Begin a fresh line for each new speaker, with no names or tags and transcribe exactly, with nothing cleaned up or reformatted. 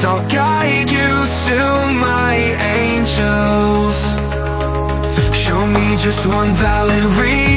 I'll guide you to my angels. Show me just one valid reason